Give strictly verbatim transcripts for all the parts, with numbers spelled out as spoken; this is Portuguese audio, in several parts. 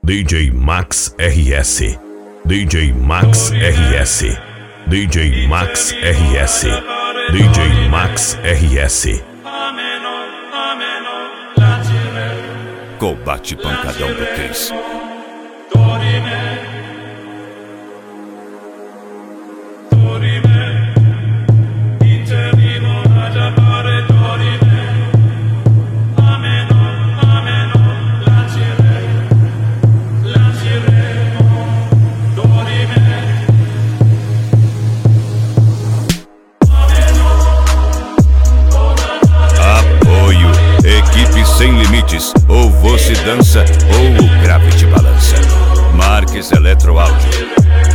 D J Max R S, D J Max R S, D J Max R S, D J Max R S. Combate Pancadão do Cris. Equipe Sem Limites, ou você dança ou o grave te balança. Marques Eletroáudio.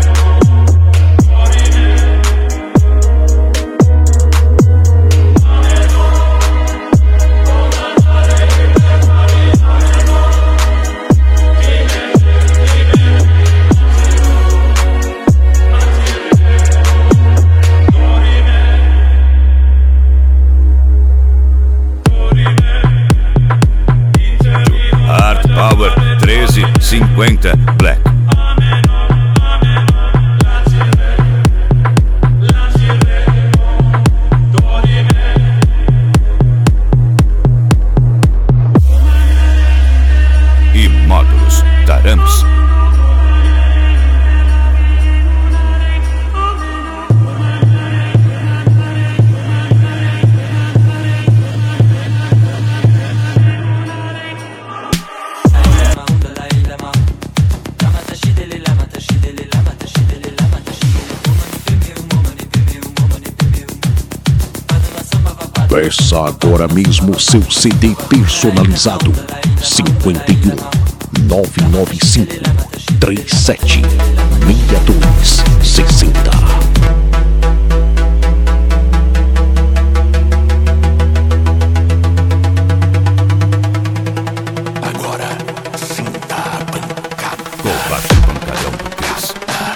Power treze cinquenta Black. E módulos Tarams. Peça agora mesmo seu C D personalizado. cinquenta e um, nove nove cinco, trinta e sete, sessenta e dois, sessenta. Agora, sinta a pancada. Combate Pancadão do Cris.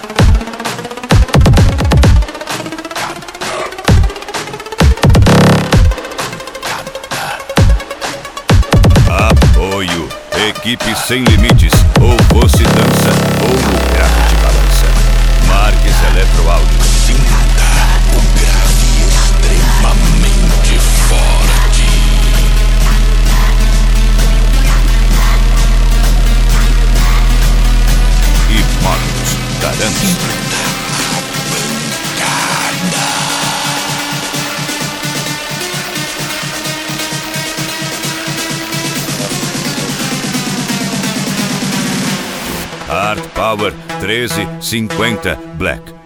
Apoio, Equipe Sem Limites, ou você dança ou o grave te balança. Marques Eletroáudio. Sinta o grave extremamente forte. E módulos Tarams. Hard Power treze cinquenta Black.